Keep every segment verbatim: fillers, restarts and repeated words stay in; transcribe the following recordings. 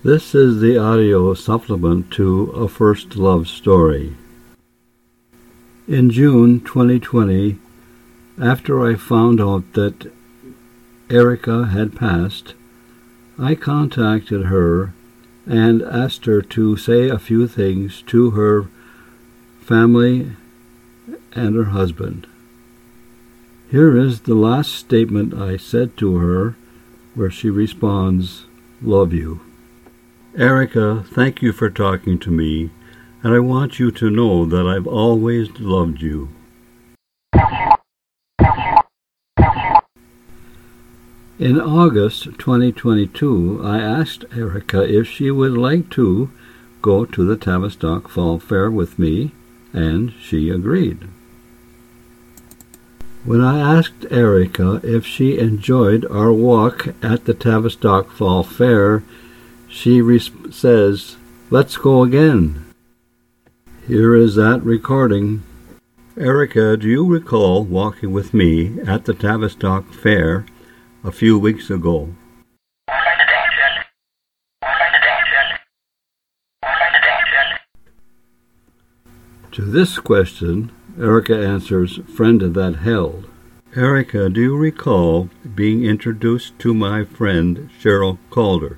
This is the audio supplement to A First Love Story. In June twenty twenty, after I found out that Erica had passed, I contacted her and asked her to say a few things to her family and her husband. Here is the last statement I said to her, where she responds, "Love you." Erica, thank you for talking to me, and I want you to know that I've always loved you. In August twenty twenty-two, I asked Erica if she would like to go to the Tavistock Fall Fair with me, and she agreed. When I asked Erica if she enjoyed our walk at the Tavistock Fall Fair, she res- says, "Let's go again." Here is that recording. Erica, do you recall walking with me at the Tavistock Fair a few weeks ago? To this question, Erica answers, "Friend that held." Erica, do you recall being introduced to my friend Cheryl Calder?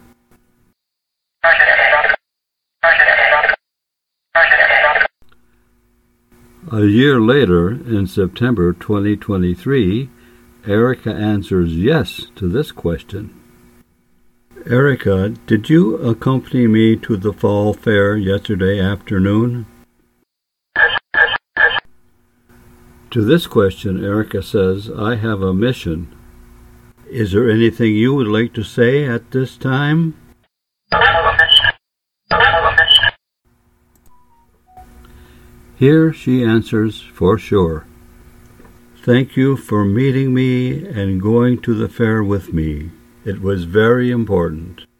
A year later, in September twenty twenty-three, Erica answers yes to this question. Erica, did you accompany me to the fall fair yesterday afternoon? To this question, Erica says, "I have a mission." Is there anything you would like to say at this time? Here she answers, "For sure. Thank you for meeting me and going to the fair with me. It was very important."